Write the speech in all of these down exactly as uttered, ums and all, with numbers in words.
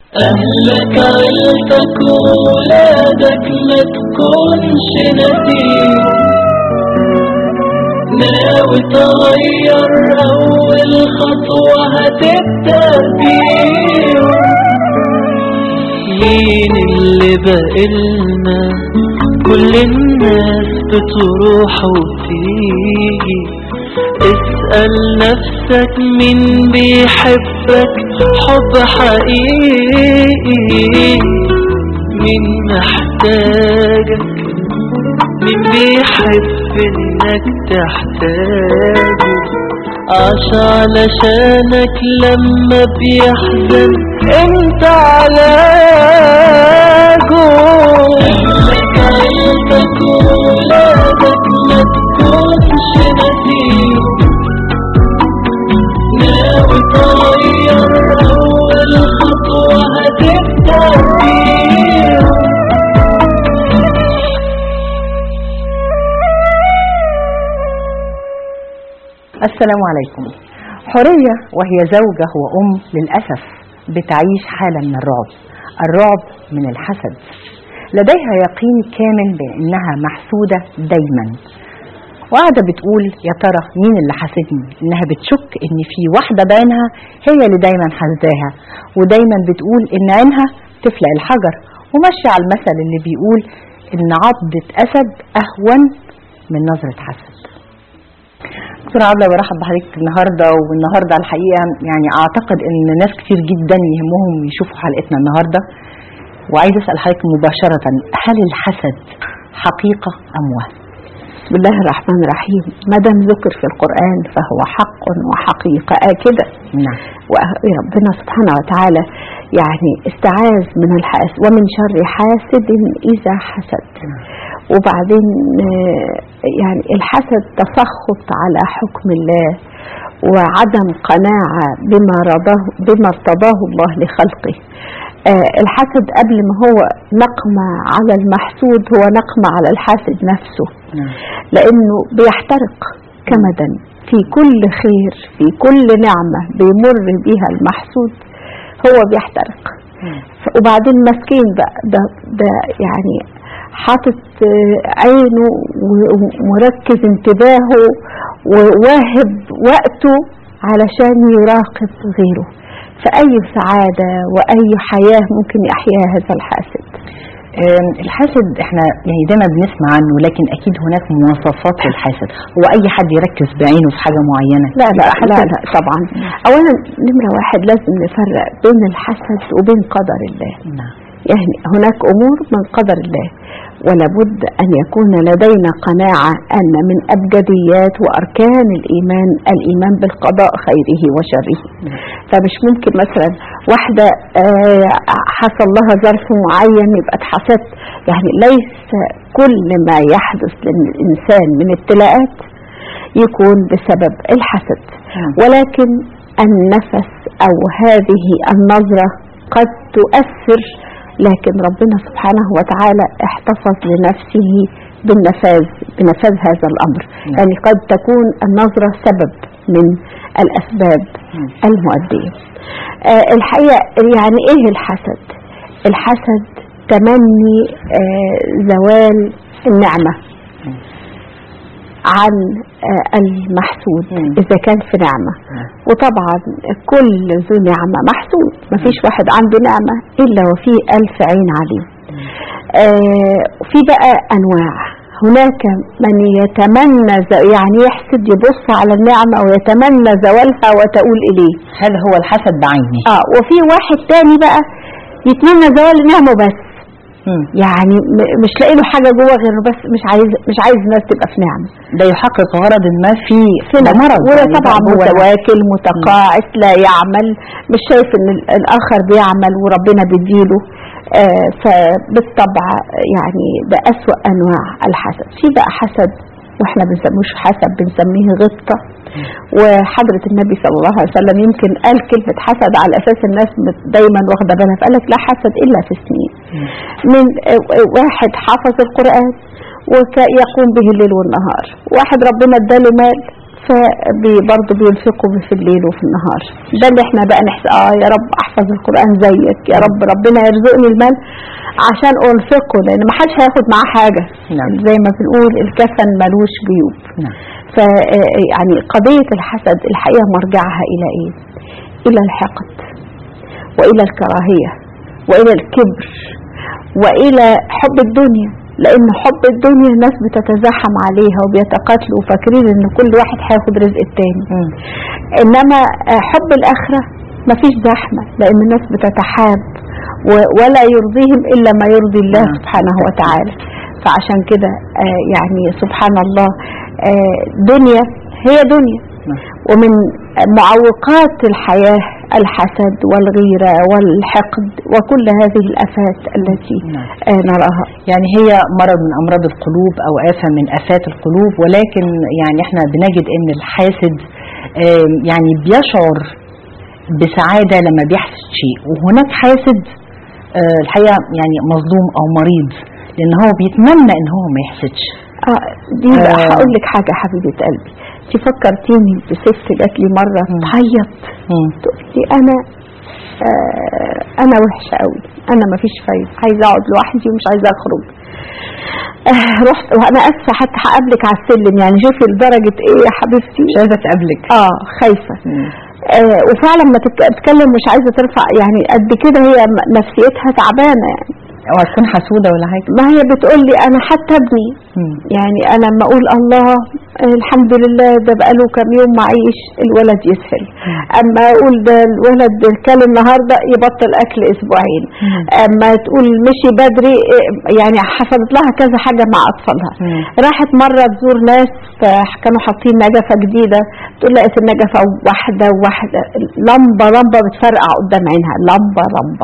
أهلك عيلتك وولادك ما تكونش نسيم، ناوي تغير أول خطوة هتبدأ بيهم. مين اللي بقلنا كل الناس بتروح وتيجي؟ اسأل نفسك مين بيحبك حب حقيقي، مين محتاجك، مين بيحب انك تحتاجه، عاش علشانك لما بيحزن انت علاجه. اهلك عيلتك وولادك ما تكونش نسيم، ناوي تغير اول خطوة هتبدأ بيهم. السلام عليكم. حورية وهي زوجة وأم للأسف بتعيش حالة من الرعب، الرعب من الحسد. لديها يقين كامل بأنها محسودة دايما، وقاعدة بتقول يا ترى مين اللي حاسدني، إنها بتشك إن في واحدة بعينها هي اللي دايما حاسداها، ودايما بتقول إن عينها تفلق الحجر، وماشية على المثل اللي بيقول إن عضة أسد أهون من نظرة حسد. دكتورة عبلة، برحب بحضرتك النهارده. والنهارده الحقيقه يعني اعتقد ان ناس كتير جدا يهمهم يشوفوا حلقتنا النهارده، وعايز اسال حضرتك مباشره، هل الحسد حقيقه ام وهم؟ بسم الله الرحمن الرحيم. ما دام ذكر في القرآن فهو حق وحقيقة آكدة. نعم. وربنا سبحانه وتعالى يعني استعاذ من الحاسد ومن شر حاسد إذا حسد. وبعدين يعني الحسد تسخط على حكم الله وعدم قناعة بما رضاه بما ارتضاه الله لخلقه. الحسد قبل ما هو نقمة على المحسود هو نقمة على الحاسد نفسه، لأنه بيحترق كمدا في كل خير، في كل نعمة بيمر بها المحسود هو بيحترق. وبعدين مسكين بقى ده, ده يعني حاطط عينه ومركز انتباهه وواهب وقته علشان يراقب غيره، فأي سعادة وأي حياة ممكن يحياها هذا الحاسد. الحاسد احنا يعني دايما بنسمع عنه، لكن اكيد هناك مواصفات للحاسد. هو اي حد يركز بعينه في حاجة معينة؟ لا لا لا, لا طبعا. اولا نمرة واحد لازم نفرق بين الحسد وبين قدر الله. نعم. يعني هناك امور من قدر الله، ولا بد أن يكون لدينا قناعة أن من أبجديات وأركان الإيمان الإيمان بالقضاء خيره وشره. فمش ممكن مثلا واحدة حصل لها ظرف معين يبقى اتحسدت. يعني ليس كل ما يحدث للإنسان من ابتلاءات يكون بسبب الحسد، ولكن النفس أو هذه النظرة قد تؤثر، لكن ربنا سبحانه وتعالى احتفظ لنفسه بالنفاذ بنفاذ هذا الأمر. نعم. يعني قد تكون النظرة سبب من الأسباب المؤدية. آه الحقيقة يعني إيه الحسد؟ الحسد تمني آه زوال النعمة عن آه المحسود إذا كان في نعمة. وطبعا كل ذو نعمة محسود، مفيش واحد عنده نعمة إلا وفيه ألف عين عليه. آه في بقى أنواع، هناك من يتمنى يعني يحسد، يبص على النعمة ويتمنى زوالها وتقول إليه، هذا هو الحسد بعينه. آه وفي واحد تاني بقى يتمنى زوال النعمة بس، يعني مش لاقي له حاجه جوه غير بس مش عايز مش عايز الناس تبقى في نعمه، ده يحقق غرض ما في في مرض. وده طبعا متواكل متقاعس لا يعمل، مش شايف ان الاخر بيعمل وربنا بيديله. آه فبالطبع يعني ده اسوأ انواع الحسد. في بقى حسد واحنا بنسموش حسد، بنسميه غبطه. وحضرة النبي صلى الله عليه وسلم يمكن قال كلمة حسد على أساس الناس دايما واخدة بالها، فقال لك لا حسد إلا في سنين. من واحد حافظ القرآن ويقوم به الليل والنهار، واحد ربنا اداله مال فبرضه بينفقوا في الليل وفي النهار. ده اللي احنا بقى نحسن اه يا رب احفظ القرآن زيك، يا رب ربنا يرزقني المال عشان انفقه، لان ما حدش هياخد معاه حاجة. نعم. زي ما بنقول الكفن ملوش جيوب. نعم. ف يعني قضية الحسد الحقيقة مرجعها الى ايه؟ الى الحقد والى الكراهية والى الكبر والى حب الدنيا، لان حب الدنيا الناس بتتزاحم عليها وبيتقاتلوا وفاكرين ان كل واحد هياخد رزق التاني. م. انما حب الاخرة مفيش زحمة، لان الناس بتتحاب ولا يرضيهم الا ما يرضي الله م. سبحانه وتعالى. فعشان كده يعني سبحان الله دنيا هي دنيا. م. ومن معوقات الحياة الحسد والغيرة والحقد وكل هذه الآفات التي نراها. يعني هي مرض من أمراض القلوب أو آفة من آفات القلوب، ولكن يعني احنا بنجد ان الحاسد يعني بيشعر بسعادة لما بيحسد شيء، وهناك حاسد الحقيقة يعني مظلوم أو مريض لأن هو بيتمنى ان هو ما يحسدش. آه دي آه هقول لك حاجة حبيبة قلبي، انت فكرتيني بست جات لي مرة تعيط تقول لي انا آه انا وحشة قوي، انا ما فيش فايدة، عايزة اقعد لوحدي ومش عايزة اخرج. آه رحت وانا اسفة حتى هقابلك على السلم، يعني شوفي لدرجة ايه يا حبيبتي، مش عايزة تقابلك. اه خايفة. آه وفعلا ما تتكلم مش عايزة ترفع، يعني قد كده هي نفسيتها تعبانة يعني. او هتكون حسودة ولا حاجة. ما هي بتقول لي انا حتى ابني يعني انا لما اقول الله الحمد لله ده بقاله كام يوم معيش الولد يسهل، اما اقول ده الولد كل النهارده يبطل اكل اسبوعين، اما تقول مشي بدري يعني حصلت لها كذا حاجة مع اطفالها. راحت مرة تزور ناس كانوا حاطين نجفة جديدة، تقول لقيت النجفة واحدة واحدة لمبة لمبة بتفرقع قدام عينها، لمبة لمبة.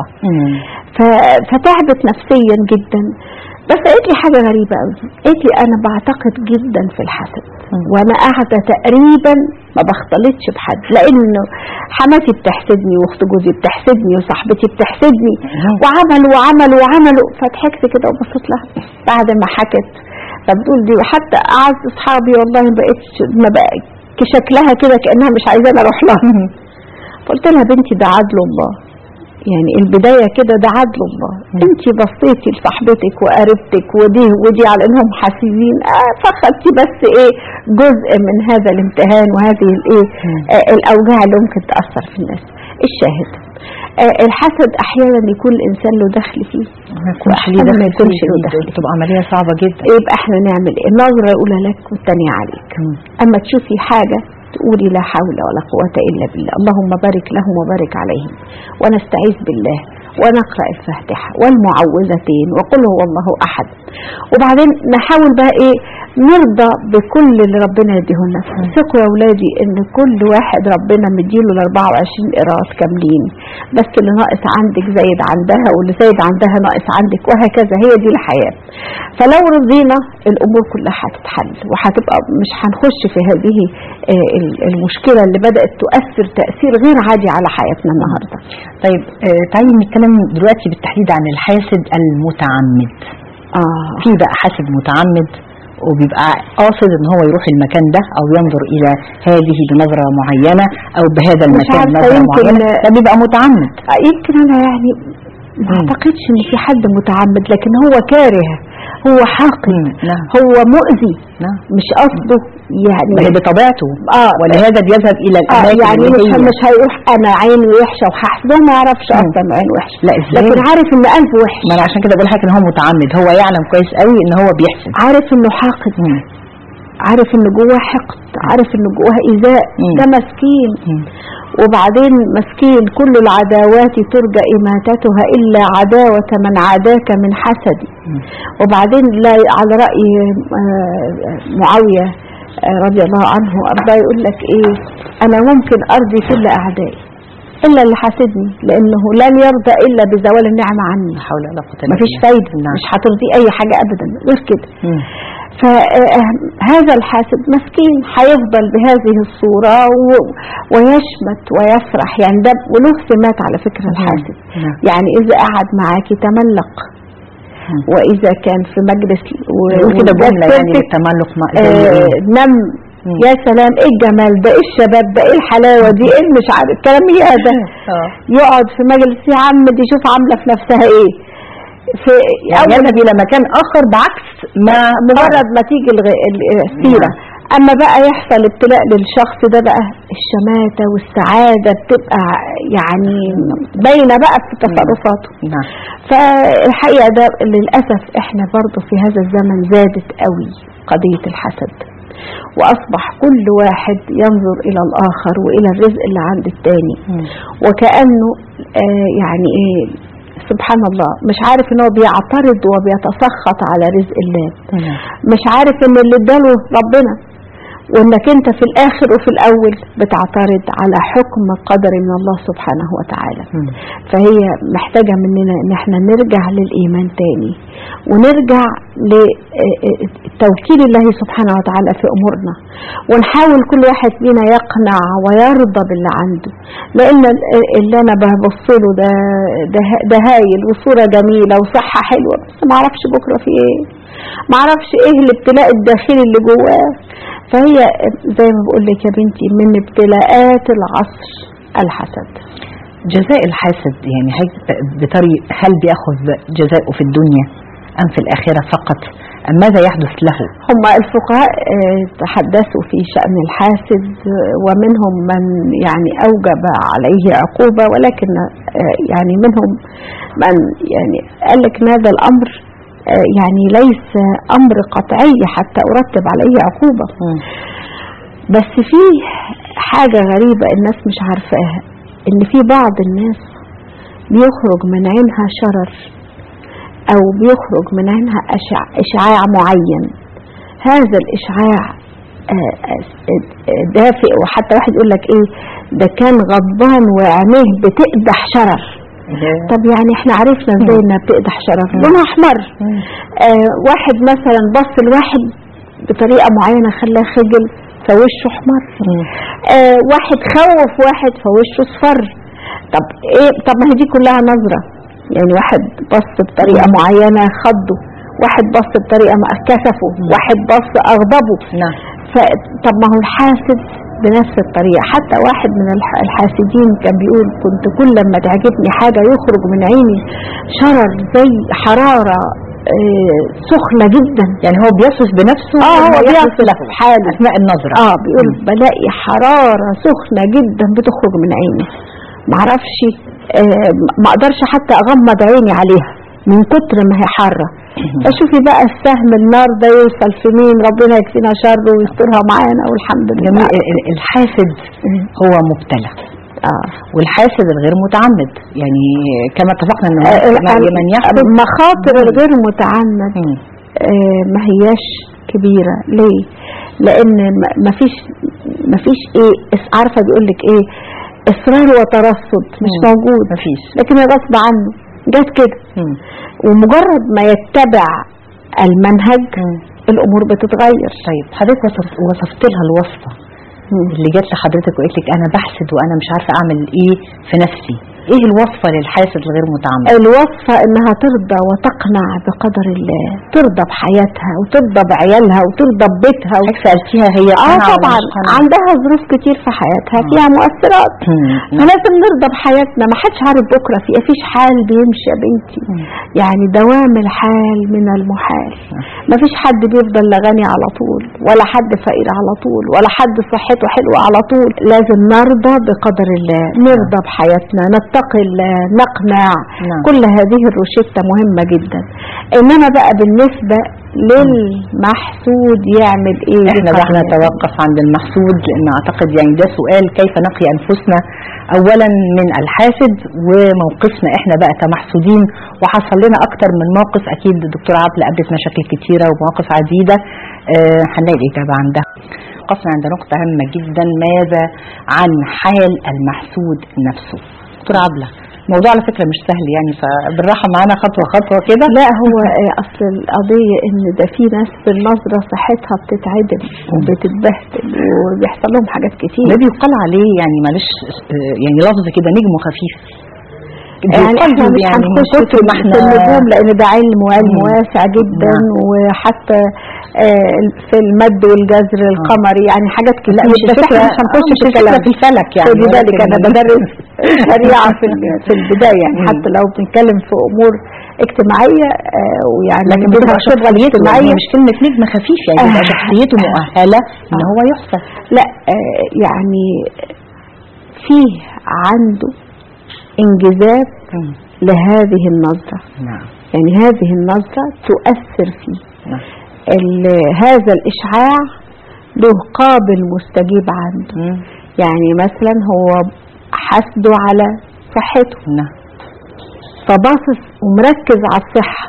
فتعبت نفسيا جدا. بس قالت لي حاجة غريبة قوي، قالت لي انا بعتقد جدا في الحسد وانا قاعدة تقريبا ما بختلطش بحد، لانه حماتي بتحسدني واخت جوزي بتحسدني وصاحبتي بتحسدني وعملوا وعملوا وعملوا. فضحكت كده وبصيت لها بعد ما حكت، فبتقول دي حتى اعز اصحابي والله ما بقتش ما بقى شكلها كده كانها مش عايزاني اروح لها. قلت لها بنتي ده عدل الله، يعني البداية كده ده عدل الله. انتي بصيتي لصاحبتك وقربتك ودي ودي على انهم حاسدين، اه فخدتي بس ايه جزء من هذا الامتحان وهذه الايه آه الاوجاع اللي ممكن تأثر في الناس. الشاهد آه الحسد احيانا يكون الانسان له دخل فيه، ما يكونش ليه دخل، ما يكونش له دخل، تبقى عملية صعبة جدا. يبقى احنا نعمل ايه؟ النظرة الاولى لك والثانية عليك. م. اما تشوفي حاجة تقولي لا حول ولا قوة إلا بالله، اللهم بارك لهم وبارك عليهم، ونستعيذ بالله ونقرأ الفاتحة والمعوذتين وقل هو الله أحد. وبعدين نحاول بقى إيه نرضى بكل اللي ربنا يديهولنا. ثقوا يا أولادي إن كل واحد ربنا مديله ال أربعة وعشرين قراءات كاملين، بس اللي ناقص عندك زايد عندها واللي زايد عندها ناقص عندك، وهكذا هي دي الحياة. فلو رضينا الأمور كلها هتتحل وهتبقى مش هنخش في هذه المشكلة اللي بدأت تؤثر تأثير غير عادي على حياتنا النهاردة. طيب آه تعالي نتكلم دلوقتي بالتحديد عن الحاسد المتعمد. آه. في بقى حاسد متعمد وبيبقى قاصد ان هو يروح المكان ده او ينظر الى هذه بنظرة معينة او بهذا المكان بنظرة معينة، ده بيبقى متعمد. يمكن انا يعني ما اعتقدش ان في حد متعمد، لكن هو كاره، هو حاقد، هو مؤذي، مش قصده يعني بطبيعته. اه ولهذا بيذهب الى الاماكن آه يعني مش, مش هيروح انا عيني وحشه وهحسده، ما يعرفش اصلا عين وحشه، لا لكن عارف ان قلبه وحش. ما انا عشان كده بقول لك ان هو متعمد، هو يعلم كويس قوي ان هو بيحسد، عارف انه حاقد، مم. عارف ان جواه حقد، عارف ان جواه ايذاء، ده مسكين. مم. وبعدين مسكين كل العداوات ترجى إماتتها إلا عداوة من عاداك من حسدي. وبعدين لا على رأي معاوية رضي الله عنه أرضاه يقول لك إيه، أنا ممكن أرضي كل أعدائي إلا اللي حاسدني، لأنه لن يرضى إلا بزوال النعمة عني. مفيش فايدة، مش هترضي أي حاجة أبدا غير كده. فهذا الحاسد مسكين هيفضل بهذه الصورة ويشمت ويفرح، يعني ده وله سمات على فكرة الحاسد. يعني إذا قعد معاكي تملق، وإذا كان في مجلس وكده جملة يعني التملق آه نم مم. يا سلام ايه الجمال ده، ايه الشباب ده، ايه الحلاوه دي، ايه مش عارف الكلام ايه ده. اه يقعد في مجلس يا عم دي شوف عامله في نفسها ايه، في يعني يذهب الى مكان اخر بعكس ما مجرد ما تيجي الغ- ال- السيره. اما بقى يحصل ابتلاء للشخص ده بقى الشماتة والسعادة بتبقى يعني باينة بقى في تصرفاته. نعم. فالحقيقة ده للأسف احنا برضو في هذا الزمن زادت قوي قضية الحسد، وأصبح كل واحد ينظر إلى الآخر وإلى الرزق اللي عند التاني، وكأنه آه يعني إيه سبحان الله مش عارف ان هو بيعترض وبيتسخط على رزق الله، مش عارف ان اللي اداله ربنا، وانك انت في الاخر وفي الاول بتعترض على حكم قدر من الله سبحانه وتعالى. مم. فهي محتاجة مننا ان احنا نرجع للايمان تاني، ونرجع لتوكيل الله سبحانه وتعالى في امورنا، ونحاول كل واحد فينا يقنع ويرضى باللي عنده، لان اللي انا ببص له ده ده ده هايل وصورة جميلة وصحة حلوة، بس ما اعرفش بكرة في ايه، ما اعرفش ايه الابتلاء الداخلي اللي جواه. فهي زي ما بقول لك يا بنتي من ابتلاءات العصر الحسد. جزاء الحاسد يعني بطريق هل بياخذ جزاؤه في الدنيا ام في الاخره فقط، ام ماذا يحدث له؟ هم الفقهاء تحدثوا في شأن الحاسد، ومنهم من يعني اوجب عليه عقوبة، ولكن يعني منهم من يعني قال لك ان هذا الامر يعني ليس امر قطعي حتى ارتب عليه عقوبة. م. بس في حاجة غريبة الناس مش عارفاها، ان في بعض الناس بيخرج من عينها شرر او بيخرج من عينها أشع- اشعاع معين، هذا الاشعاع دافئ، وحتى واحد يقول لك ايه ده كان غضبان وعينيه بتقدح شرر. طب يعني احنا عرفنا ازاي انها بتقدح شرر؟ لونها احمر. آه واحد مثلا بص لواحد بطريقة معينة خلاه خجل فوشه احمر. آه واحد خوف واحد فوشه اصفر. طب ايه؟ طب ما هي دي كلها نظرة، يعني واحد بص بطريقة معينة خضه، واحد بص بطريقة كسفه، واحد بص اغضبه. نعم. طب ما هو الحاسد بنفس الطريقة. حتى واحد من الحاسدين كان بيقول كنت كل لما تعجبني حاجة يخرج من عيني شرر زي حرارة آه سخنة جدا. يعني هو بيصف بنفسه اه هو بيصف حاله اثناء النظرة. اه بيقول بلاقي حرارة سخنة جدا بتخرج من عيني، معرفش آه ما اقدرش حتى اغمض عيني عليها من كتر ما هي حارة. فشوفي بقى السهم النار ده يوصل في مين، ربنا يكفينا شره ويسترها معانا والحمد لله. جميل. الحاسد هو مبتلى. آه. والحاسد الغير متعمد، يعني كما اتفقنا ان آه من يحسد مخاطر الغير متعمد آه ما هياش كبيرة. ليه؟ لان ما فيش ما فيش ايه عارفة بيقول لك ايه اصرار وترصد مش مم. موجود، مفيش. لكن غصب عنه جات كده. ومجرد ما يتبع المنهج مم. الامور بتتغير. طيب حضرتك وصف- وصفت لها الوصفة اللي جات لحضرتك وقلت لك انا بحسد وانا مش عارفه اعمل ايه في نفسي، ايه الوصفه للحاسد الغير متعمد؟ الوصفة انها ترضى وتقنع بقدر الله، ترضى بحياتها وترضى بعيالها وترضى ببيتها و... سألتيها هي اه قنعة ولا طبعا مش قنعة؟ عندها ظروف كتير في حياتها مم. فيها مؤثرات، مم. فلازم نرضى بحياتنا. ما حدش عارف بكره في مفيش حال بيمشي يا بنتي، مم. يعني دوام الحال من المحال. ما فيش حد بيفضل لا غني على طول ولا حد فقير على طول ولا حد صحته حلوه على طول. لازم نرضى بقدر الله، نرضى بحياتنا، نتقي الله، نقنع. نعم. كل هذه الروشتة مهمة جدا. انما بقى بالنسبة للمحسود يعمل ايه؟ احنا بقى نتوقف عند المحسود، لان اعتقد يعني ده سؤال كيف نقي انفسنا اولا من الحاسد، وموقفنا احنا بقى كمحسودين. وحصل لنا اكتر من موقف، اكيد الدكتورة عبلة قابلت مشاكل كتيرة ومواقف عديدة أه هنلاقي الاجابة عندها. وقفنا عند نقطة هامة جدا، ماذا عن حال المحسود نفسه؟ دكتورة عبلة، الموضوع على فكرة مش سهل يعني، فبالراحة معانا خطوة خطوة كده. لا هو اصل القضية ان ده في ناس بالنظرة صحتها بتتعدل وبتتبهدل وبيحصل لهم حاجات كتير. ده بيقال عليه يعني معلش يعني لفظ كده نجم خفيف، يعني احنا مش هنخش في النجوم لان ده علم وعلم واسع جدا. وحتى آه في المد والجزر القمري، يعني حاجات كتير. لا مش بس الفكرة، احنا مش هنخش مش في الكلام الفكرة في الفلك يعني، لذلك انا بدرس شريعه في في البدايه يعني، مم. حتى لو بنتكلم في امور اجتماعيه آه ويعني لكن بتبقى بتبقى الشبهه شخصيته، الاجتماعيه يعني مش كلمة نجم خفيف، يعني بتبقى آه. شخصيته مؤهلة ان هو يحسن. لا آه يعني فيه عنده انجذاب مم. لهذه النظره، نعم. يعني هذه النظره تؤثر فيه. نعم. ال- هذا الاشعاع له قابل مستجيب عنده. مم. يعني مثلا هو حاسده على صحته، نعم. فباصص ومركز على الصحة،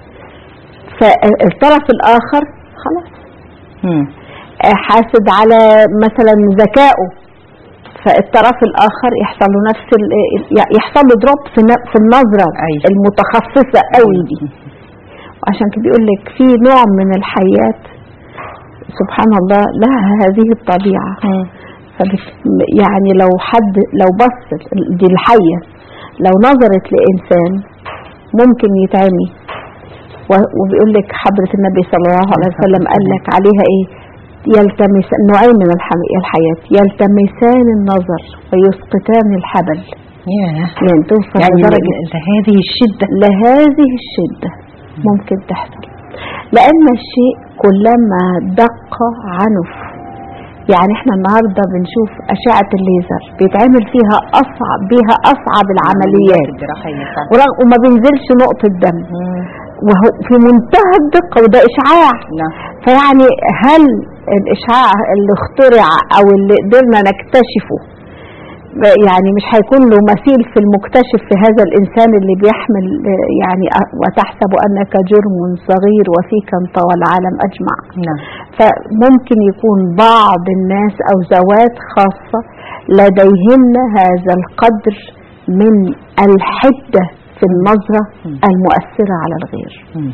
فالطرف الآخر خلاص مم. حاسد على مثلا ذكائه، فالطرف الآخر يحصل له نفس يحصل له دروب في في النظرة أيوة. المتخصصة قوي دي. وعشان كده بيقول لك في نوع من الحيات سبحان الله لها هذه الطبيعة. مم. يعني لو حد لو بص دي الحية لو نظرت لإنسان ممكن يتعمي. وبيقول لك حضرة النبي صلى الله عليه وسلم قال لك عليها ايه؟ يلتمس نوعين من الحياة، يلتمسان النظر ويسقطان الحبل. yeah. يعني توصل يعني لدرجة لهذه الشدة لهذه الشدة ممكن تحصل، لأن الشيء كلما دق عنف. يعني احنا النهاردة بنشوف أشعة الليزر بيتعمل فيها أصعب بيها أصعب العمليات وما بينزلش نقطة دم، وهو في منتهى الدقة، وده إشعاع. نعم. فيعني هل الإشعاع اللي اخترع أو اللي قدرنا نكتشفه يعني مش هيكون له مثيل في المكتشف في هذا الإنسان اللي بيحمل يعني وتحسب أنك جرم صغير وفيك انطوى العالم أجمع. نعم. فممكن يكون بعض الناس أو ذوات خاصة لديهن هذا القدر من الحدة في النظرة المؤثرة على الغير. مم.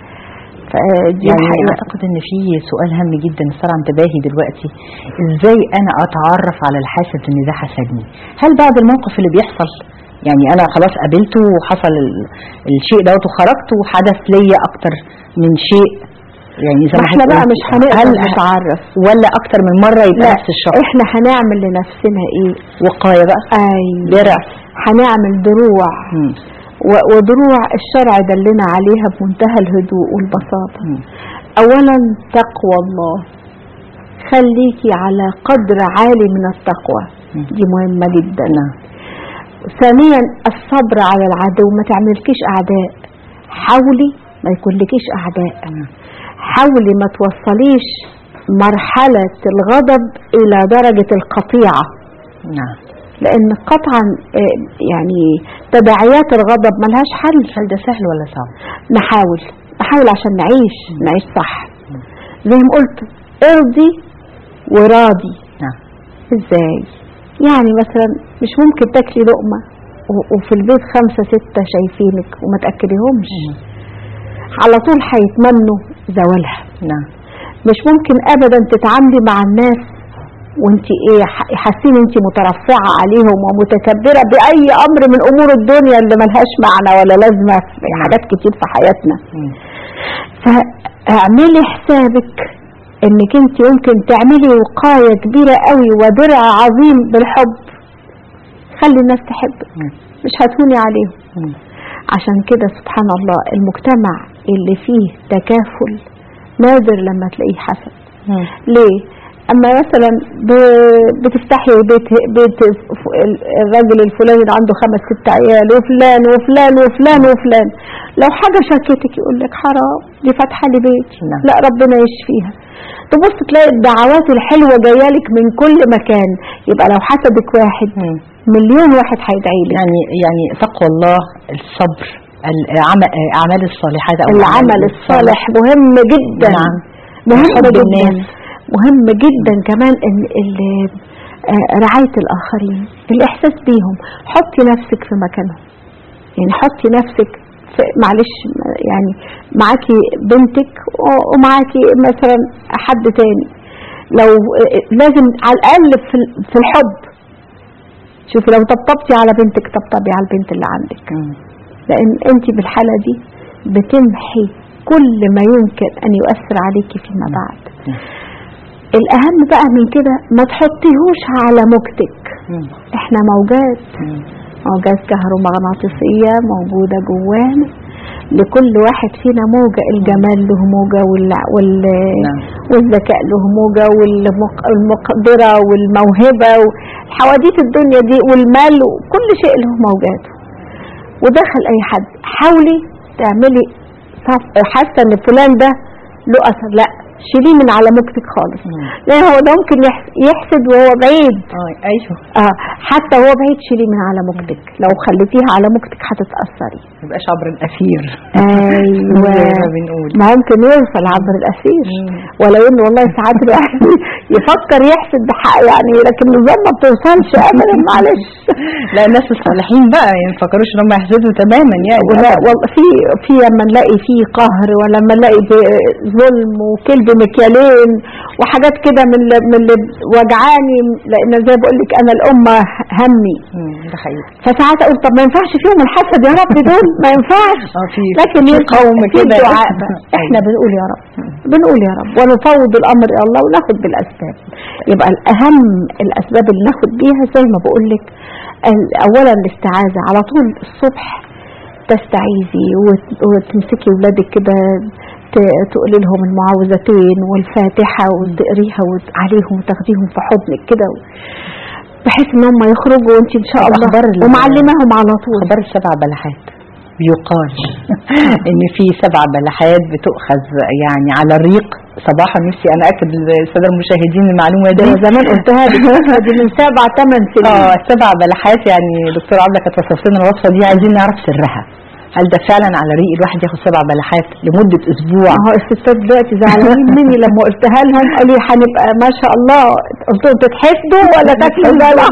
فدي يعني حقيقة. اعتقد ان في سؤال هام جدا صار عن انتباهي دلوقتي، ازاي انا اتعرف على الحاسد ان ده حسدني؟ هل بعد الموقف اللي بيحصل يعني انا خلاص قابلته وحصل الشيء دوت وخرجت وحدث ليا اكتر من شيء، يعني زي ما احنا بقى مش هنقدر هل نتعرف ولا اكتر من مرة يبقى نفس الشخص؟ احنا هنعمل لنفسنا ايه؟ وقاية بقى. ايوه درع. هنعمل دروع. مم. ودروع الشرع دلنا عليها بمنتهى الهدوء والبساطة. مم. اولا تقوى الله، خليكي على قدر عالي من التقوى. مم. دي مهمة جدا. نعم. ثانيا الصبر على العدو، ما تعملكيش اعداء، حاولي ما يكونلكيش اعداء. مم. حاولي ما توصليش مرحلة الغضب الى درجة القطيعة. نعم. لان قطعا يعني تداعيات الغضب ملهاش حل. هل ده سهل ولا صعب؟ نحاول نحاول عشان نعيش نعيش صح. زي ما قلت ارضي وراضي. نعم. ازاي؟ يعني مثلا مش ممكن تاكلي لقمة وفي البيت خمسة ستة شايفينك وما تأكليهمش، على طول هيتمنوا زوالها. نعم. مش ممكن ابدا تتعاملي مع الناس وانت ايه حاسين انت مترفعه عليهم ومتكبره باي امر من امور الدنيا اللي ملهاش معنى ولا لازمه في حاجات كتير في حياتنا. مم. فاعملي حسابك انك انت ممكن تعملي وقايه كبيره قوي ودرع عظيم بالحب. خلي الناس تحبك، مم. مش هتهوني عليهم. مم. عشان كده سبحان الله المجتمع اللي فيه تكافل نادر لما تلاقيه حسد. مم. ليه؟ اما مثلا بتفتحي بيت بيت الراجل الفلاني اللي عنده خمس ست عيال وفلان وفلان وفلان وفلان، لو حاجه شكتك يقول لك حرام دي فاتحه لي بيت. نعم. لا ربنا يشفيها. تبص تلاقي الدعوات الحلوه جايه لك من كل مكان. يبقى لو حسدك واحد مم. مليون واحد هيدعي لك. يعني يعني تقوى الله، الصبر، الاعمال الصالحات او العمل الصالح مهم جدا. نعم. مهم جدا الناس. مهم جدا كمان ان رعاية الاخرين، الاحساس بيهم. حطي نفسك في مكانهم، يعني حطي نفسك في معلش يعني معاكي بنتك ومعاكي مثلا حد تاني، لو لازم على الاقل في الحب شوفي لو طبطبتي على بنتك طبطبي على البنت اللي عندك. مم. لان انت بالحالة دي بتمحي كل ما يمكن أن يؤثر عليك فيما بعد. الأهم بقى من كده ما تحطيهوش على موجتك. احنا موجات موجات كهرومغناطيسية موجودة جوانا، لكل واحد فينا موجة. الجمال له موجة وال... وال... والذكاء له موجة والمقدرة والموهبة والحواديت الدنيا دي والمال وكل شيء له موجاته. ودخل أي حد حاولي تعملي حاسة ان فلان ده له أثر، لا شيليه من على موجتك خالص، لان هو ده ممكن يحسد وهو بعيد. اه ايوه اه حتى هو بعيد شيليه من على موجتك. لو خليتيها على موجتك هتتاثري، ما يبقاش عبر الاثير. ايوه ما بنقول ما ممكن يوصل عبر الاثير، ولو انه والله ساعات الواحد يفكر يحسد بحق يعني، لكن النظام ما بتوصلش ابدا. معلش لا الناس الصالحين بقى يعني ما يفكروش ان هم يحسدوا تماما يعني. والله في في لما نلاقي فيه قهر، ولما نلاقي ظلم وكلب مكيالين وحاجات كده من من اللي وجعاني، لان زي بقول لك انا الامه همي. ده حقيقي. فساعات اقول طب ما ينفعش فيهم الحسد يا رب، دول ما ينفعش. لكن في قوم كده دعاء احنا بنقول يا رب، بنقول يا رب ونفوض الامر الى الله وناخد بالاسباب. يبقى الاهم الاسباب اللي ناخد بيها زي ما بقول لك، اولا الاستعاذه على طول الصبح، تستعيذي وتمسكي ولادك كده تقولي لهم المعوذتين والفاتحة وتقريها عليهم وتاخديهم في حضنك كده، بحيث ان هم يخرجوا وانت ان شاء الله ومعلماهم على طول. خبر السبع بلحات بيقال ان في سبع بلحات بتؤخذ يعني على الريق صباحا. نفسي انا اكد للساده المشاهدين المعلومه دي، زمان قلتها دي من سبع ثمان سنين. اه سبع بلحات يعني دكتور عبله كانت وصفت لنا الوصفه دي، عايزين نعرف سرها. هل ده فعلا على ريق الواحد ياخد سبع بلحات لمده اسبوع؟ اه الستات دلوقتي زعلانين مني لما قلتها لهم، قالوا لي هنبقى ما شاء الله. قلت لهم تتحسدوا ولا تاكلوا بلح؟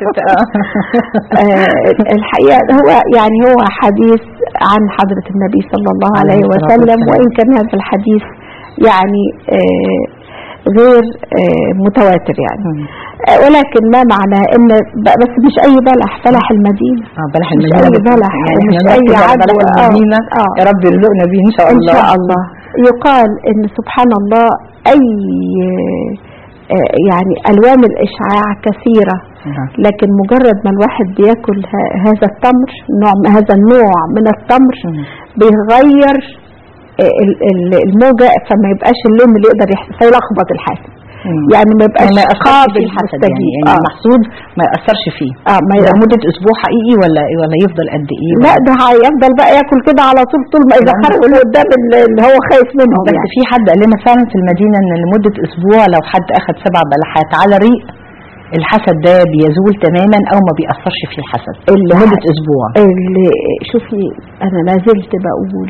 الحقيقه هو يعني هو حديث عن حضره النبي صلى الله عليه وسلم، وان كان هذا الحديث يعني آه غير آه متواتر يعني، آه ولكن ما معناه ان بس مش اي بلح، بلح المدينه. اه بلح مش المدينه اي بلح يعني مش اي عدوى. بلح المدينه آه يا رب يرزقنا به ان شاء الله. ان شاء الله. يقال ان سبحان الله اي آه يعني الوان الاشعاع كثيره، لكن مجرد ما الواحد بياكل هذا التمر، نوع هذا النوع من التمر بيغير الموجة، فما يبقاش اللون اللي يقدر فيلخبط الحاسد. يعني ما يبقاش يعني قابل الحسد يعني, يعني آه. المحسود ما يأثرش فيه. اه ما يبقى مدة اسبوع حقيقي ولا ولا يفضل قد ايه؟ لا ده هيفضل بقى ياكل كده على طول، طول ما اذا خرج قدام اللي هو خايف منهم. بس يعني في حد قال لنا فعلا في المدينة ان لمدة اسبوع لو حد اخذ سبع بلحات على ريق الحسد ده بيزول تماما او ما بيأثرش فيه الحسد لمدة اسبوع. اللي شوفي انا لا زلت بقول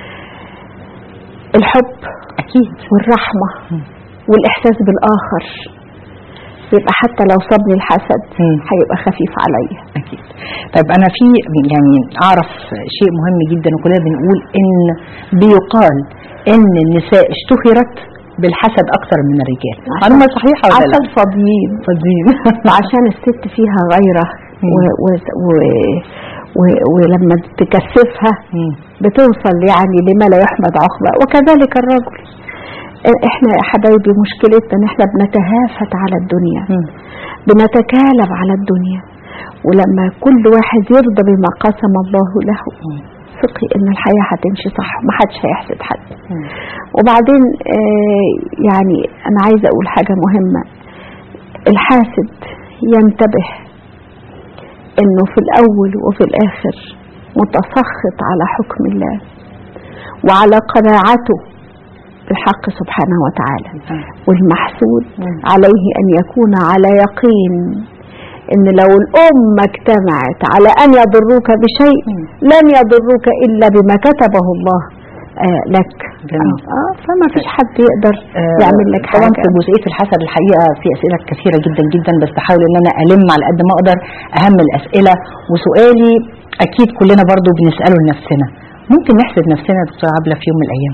الحب اكيد والرحمة والاحساس بالاخر، يبقى حتى لو صابني الحسد هيبقى خفيف عليا. اكيد. طيب انا في يعني اعرف شيء مهم جدا، وكلنا بنقول ان بيقال ان النساء اشتهرت بالحسد اكتر من الرجال. معلومه صحيحه ولا لا؟ عشان فاضيين فاضيين وعشان الست فيها غيره و و و و ولما تكثفها بتوصل يعني لما لا يحمد عقبه، وكذلك الرجل. احنا يا حبايبي مشكلتنا ان احنا بنتهافت على الدنيا، بنتكالب على الدنيا، ولما كل واحد يرضى بما قسم الله له ثقي ان الحياة هتمشي صح، ما حدش هيحسد حد. وبعدين آه يعني انا عايزة اقول حاجة مهمة، الحاسد ينتبه انه في الاول وفي الاخر متسخط على حكم الله وعلى قناعته بالحق سبحانه وتعالى، والمحسود عليه ان يكون على يقين ان لو الامة اجتمعت على ان يضروك بشيء لن يضروك الا بما كتبه الله آه لك. اه فما فيش حد يقدر آه يعمل لك حاجة. طبعا في جزئية الحسد الحقيقة في اسئلة كثيرة جدا جدا، بس بحاول ان انا الم على قد ما اقدر اهم الاسئلة. وسؤالي اكيد كلنا برضو بنسأله لنفسنا، ممكن نحسد نفسنا يا دكتورة عبلة في يوم من الايام؟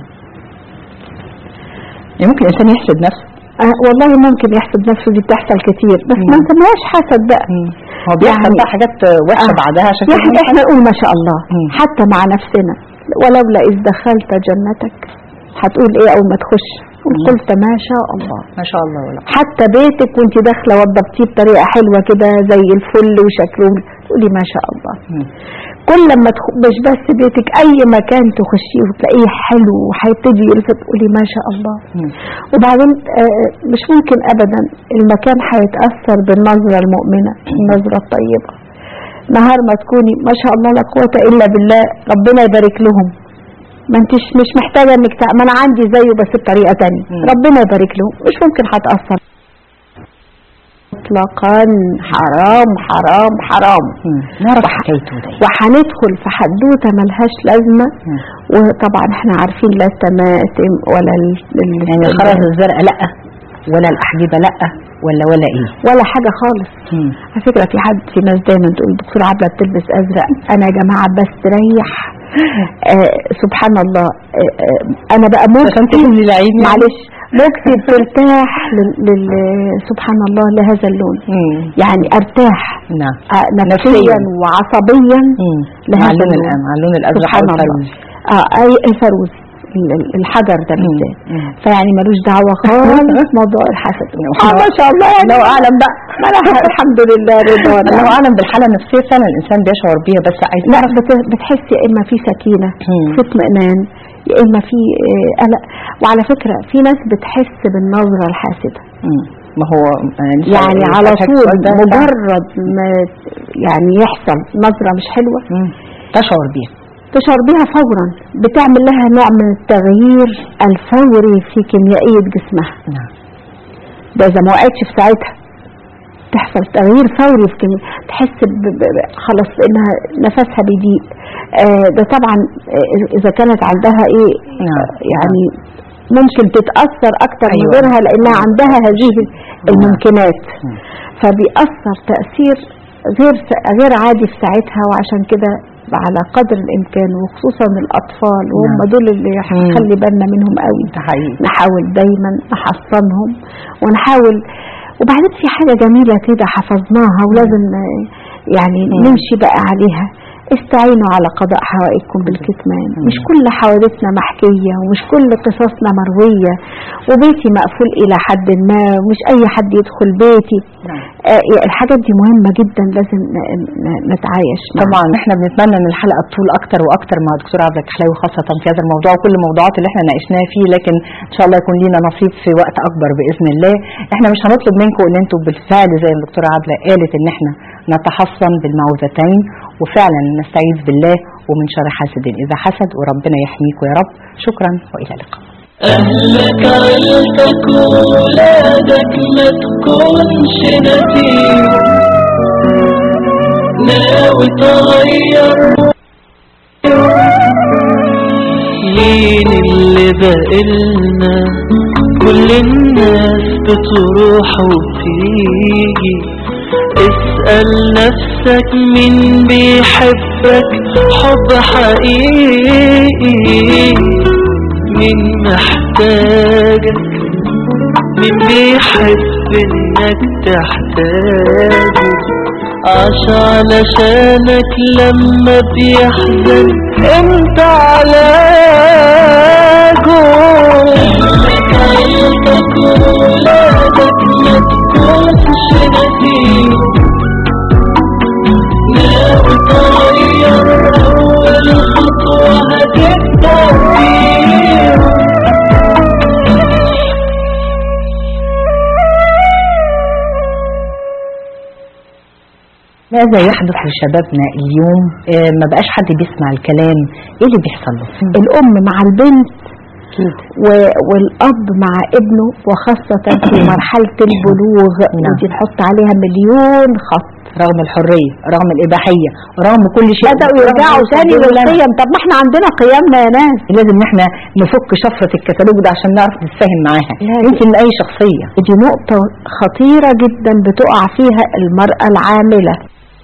يعني ممكن الانسان يحسد نفسه؟ آه والله ممكن يحسد نفسه، دي بتحصل كتير، بس ما نسميهاش حسد بقى. هو بيحصل يعني بقى حاجات وحشة آه بعدها عشان يعني احنا نقول ما شاء الله مم. حتى مع نفسنا ولولا إذ دخلت جنتك. هتقول إيه أول ما تخش؟ قلت ما شاء الله. ما شاء الله. ولا حتى بيتك وانت داخله وضبتيه بطريقه حلوه كده زي الفل وشكله، تقولي ما شاء الله. مم. كل لما مش بس بيتك، اي مكان تخشيه وتلاقيه حلو وهيبتدي يلفت تقولي ما شاء الله. مم. وبعدين آه مش ممكن ابدا المكان هيتاثر بالنظره المؤمنه، النظره الطيبه. نهار ما تكوني ما شاء الله لا قوه الا بالله، ربنا يبارك لهم، ما انتش مش محتاجه انك تع... ما انا عندي زيه بس بطريقه تانية. مم. ربنا يبارك لهم، مش ممكن هتاثر مطلقا. حرام حرام حرام. مم. نعرف حكايته ده. وهندخل في حدوته ملهاش لازمه. مم. وطبعا احنا عارفين لا التماتم ولا ال... ال... يعني الخرز الزرقاء لا، ولا الاحجبه لا، ولا ولا ايه ولا حاجه خالص. مم. على فكره في حد في ناس دايما تقول دكتور عبله بتلبس ازرق. انا يا جماعه بستريح. آه سبحان الله. آه آه انا بقى ممكن معلش ممكن ترتاح لل... لل... سبحان الله لهذا اللون. مم. يعني ارتاح. نعم. آه نفسيا وعصبيا مم. لهذا اللون اللون. الأم... اللون الازرق. سبحان الله. اه اي الفروز الحجر ده بالذات. فيعني ملوش دعوه خالص موضوع الحسد. آه ما شاء الله يعني لو اعلم بقى. ما انا الحمد لله رضا. لو اعلم بالحاله النفسيه فعلا الانسان بيشعر بيها، بس عايز لا بت- بتحس يا اما في سكينه، في اطمئنان، يا اما في آه، قلق. وعلى فكره في ناس بتحس بالنظره الحاسده. مم. ما هو يعني على طول مجرد ما يعني يحصل نظره مش حلوه مم. تشعر بيها تشعر بيها فورا، بتعمل لها نوع من التغيير الفوري في كيميائية جسمها. نعم. ده إذا ما وقعتش في ساعتها تحصل تغيير فوري في كيمياء، تحس ب... ب... خلاص إنها نفسها بيضيق. آه ده طبعا آه إذا كانت عندها إيه. نعم. يعني ممكن تتأثر أكتر أيوة. من غيرها لأنها عندها هذه الممكنات. نعم. فبيأثر تأثير غير غير عادي في ساعتها. وعشان كده على قدر الامكان وخصوصا الاطفال وهم نعم. دول اللي هنخلي بالنا منهم قوي. ده حقيقي. نحاول دايما نحصنهم ونحاول. وبعدين في حاجه جميله كده حفظناها ولازم يعني مم. نمشي بقى عليها. استعينوا على قضاء حوائجكم بالكتمان. مم. مش كل حوادثنا محكيه ومش كل قصصنا مرويه وبيتي مقفول الى حد ما ومش اي حد يدخل بيتي. نعم. آه الحاجات دي مهمه جدا لازم ن- ن- نتعايش معها. طبعا احنا بنتمنى ان الحلقه تطول اكتر واكتر مع دكتوره عبله الكحلاوي خاصه في هذا الموضوع وكل الموضوعات اللي احنا ناقشناها فيه، لكن ان شاء الله يكون لينا نصيب في وقت اكبر باذن الله. احنا مش هنطلب منكم ان انتم بالفعل زي ما الدكتوره عبله قالت ان احنا نتحصن بالمعوذتين وفعلا نستعيذ بالله ومن شر حاسد اذا حسد، وربنا يحميكم يا رب. شكرا والى اللقاء. أهلك عيلتك وولادك ما تكونش نسيم، ناوي تغير مين اللي بقلنا؟ كل الناس بتروح وبتيجي، اسأل نفسك مين بيحبك حب حقيقي، مين محتاجك، مين بيحب انك تحتاجه، عاش علشانك لما بيحزن انت علاجه. اهلك عيلتك وولادك ما تكونش نسيم، ناوي تغير اول خطوة هتبدأ فيها. ماذا يحدث لشبابنا اليوم؟ آه ما بقاش حد بيسمع الكلام. ايه اللي بيحصل له؟ الام مع البنت أكيد. و- والاب مع ابنه وخاصة في مرحلة البلوغ. نعم. ودي نحط عليها مليون خط. رغم الحرية، رغم الإباحية، رغم كل شيء بدأوا يرجعوا تاني للقيم. طب ما احنا عندنا قيمنا يا ناس. لازم ان احنا نفك شفرة الكتالوج ده عشان نعرف نتفاهم معاها. يمكن اي شخصية. دي نقطة خطيرة جدا بتقع فيها المرأة العاملة.